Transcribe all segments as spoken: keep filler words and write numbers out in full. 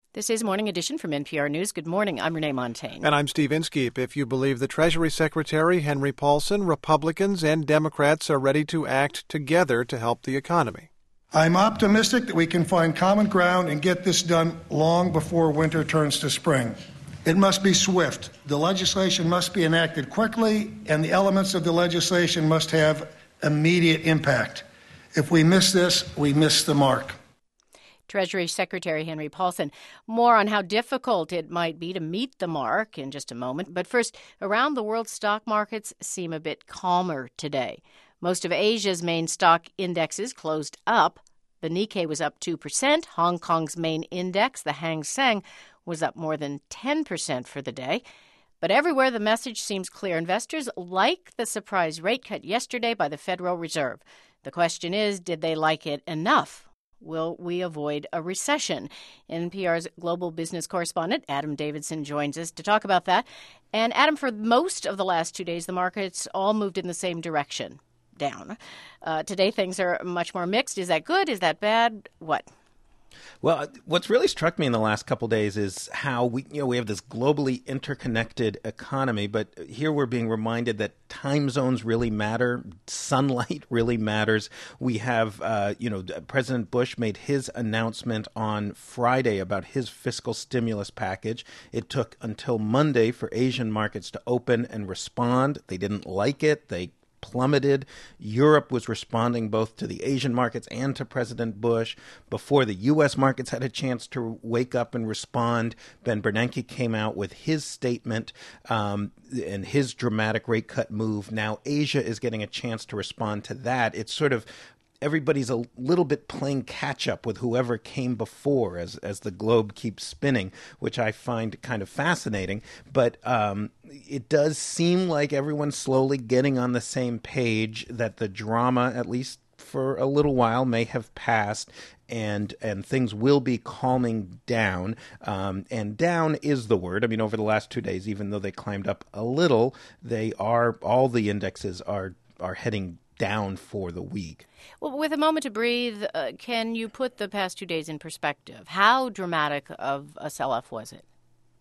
This is Morning Edition from N P R News. Good morning. I'm Renee Montaigne. And I'm Steve Inskeep. If you believe the Treasury Secretary, Henry Paulson, Republicans and Democrats are ready to act together to help the economy. I'm optimistic that we can find common ground and get this done long before winter turns to spring. It must be swift. The legislation must be enacted quickly, and the elements of the legislation must have immediate impact. If we miss this, we miss the mark. Treasury Secretary Henry Paulson. More on how difficult it might be to meet the mark in just a moment. But first, around the world, stock markets seem a bit calmer today. Most of Asia's main stock indexes closed up. The Nikkei was up two percent. Hong Kong's main index, the Hang Seng, was up more than ten percent for the day. But everywhere the message seems clear. Investors like the surprise rate cut yesterday by the Federal Reserve. The question is, did they like it enough? Will we avoid a recession? N P R's global business correspondent, Adam Davidson, joins us to talk about that. And Adam, for most of the last two days, the markets all moved in the same direction, down. Uh, today, things are much more mixed. Is that good? Is that bad? What? Well, what's really struck me in the last couple of days is how we, you know, we have this globally interconnected economy, but here we're being reminded that time zones really matter, sunlight really matters. We have, uh, you know, President Bush made his announcement on Friday about his fiscal stimulus package. It took until Monday for Asian markets to open and respond. They didn't like it. They plummeted. Europe was responding both to the Asian markets and to President Bush. Before the U S markets had a chance to wake up and respond, Ben Bernanke came out with his statement um, and his dramatic rate cut move. Now Asia is getting a chance to respond to that. It's sort of everybody's a little bit playing catch up with whoever came before as as the globe keeps spinning, which I find kind of fascinating. But um, it does seem like everyone's slowly getting on the same page, that the drama, at least for a little while, may have passed, and and things will be calming down. Um, and down is the word. I mean, over the last two days, even though they climbed up a little, they are, all the indexes are are heading down for the week. Well, with a moment to breathe, uh, can you put the past two days in perspective? How dramatic of a sell-off was it?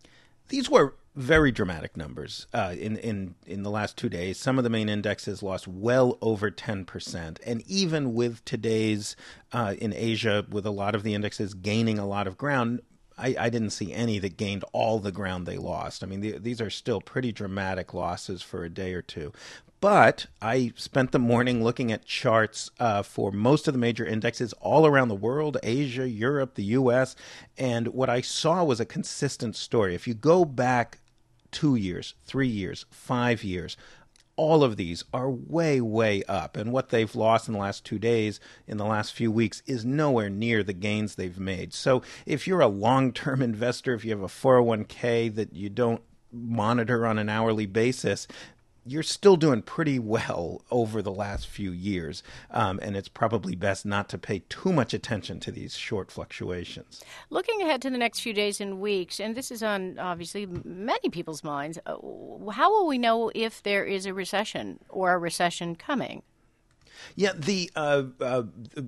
These were very dramatic numbers uh, in, in, in the last two days. Some of the main indexes lost well over ten percent. And even with today's, uh, in Asia, with a lot of the indexes gaining a lot of ground, I, I didn't see any that gained all the ground they lost. I mean, the, these are still pretty dramatic losses for a day or two. But I spent the morning looking at charts uh, for most of the major indexes all around the world, Asia, Europe, the U S, and what I saw was a consistent story. If you go back two years, three years, five years, all of these are way, way up. And what they've lost in the last two days, in the last few weeks, is nowhere near the gains they've made. So if you're a long-term investor, if you have a four oh one k that you don't monitor on an hourly basis, you're still doing pretty well over the last few years, um, and it's probably best not to pay too much attention to these short fluctuations. Looking ahead to the next few days and weeks, and this is on obviously many people's minds, uh, how will we know if there is a recession or a recession coming? Yeah, the, uh, uh,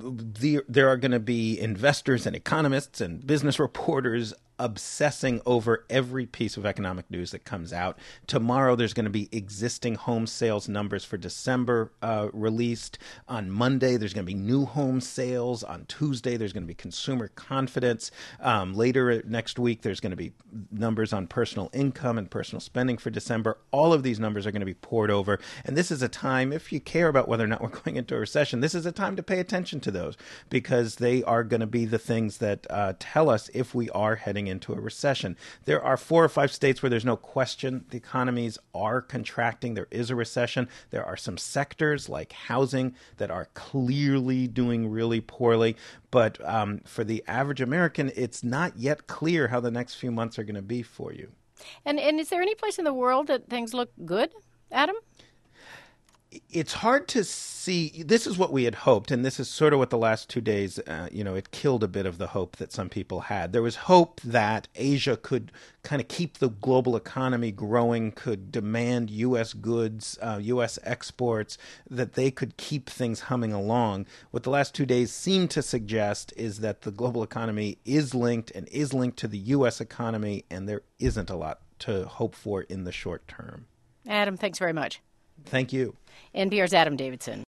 the there are going to be investors and economists and business reporters obsessing over every piece of economic news that comes out. Tomorrow, there's going to be existing home sales numbers for December uh, released. On Monday, there's going to be new home sales. On Tuesday, there's going to be consumer confidence. Um, later next week, there's going to be numbers on personal income and personal spending for December. All of these numbers are going to be poured over. And this is a time, if you care about whether or not we're going into a recession, this is a time to pay attention to those, because they are going to be the things that uh, tell us if we are heading into a recession. There are four or five states where there's no question the economies are contracting. There is a recession. There are some sectors like housing that are clearly doing really poorly. But um, for the average American, it's not yet clear how the next few months are going to be for you. And and is there any place in the world that things look good, Adam? it's hard to see. This is what we had hoped, and this is sort of what the last two days, uh, you know, it killed a bit of the hope that some people had. There was hope that Asia could kind of keep the global economy growing, could demand U S goods, uh, U S exports, that they could keep things humming along. What the last two days seem to suggest is that the global economy is linked and is linked to the U S economy, and there isn't a lot to hope for in the short term. Adam, thanks very much. Thank you. N P R's Adam Davidson.